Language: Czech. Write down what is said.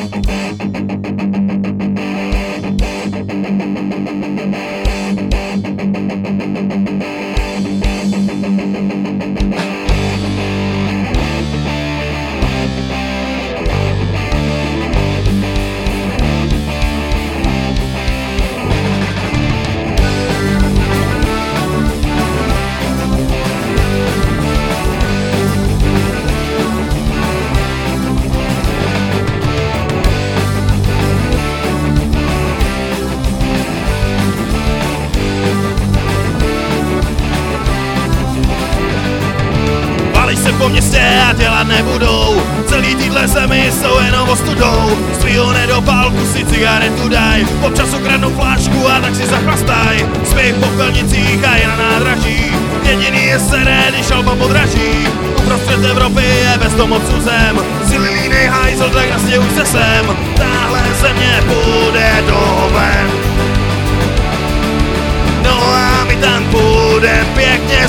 Po městě a dělat nebudou, celý týhle zemi jsou jenom ostudou. Z tvýho nedopálku si cigaretu daj, občas ukradnou flášku a tak si zachlastaj. Spěj v popelnicích a je na nádraží, jediný je seré, když alba podraží. Uprostřed Evropy je bezdomoců zem, si línej hajzl, tak nastěhuj se sem. Táhle země půjde domovem, no a my tam půjdem pěkně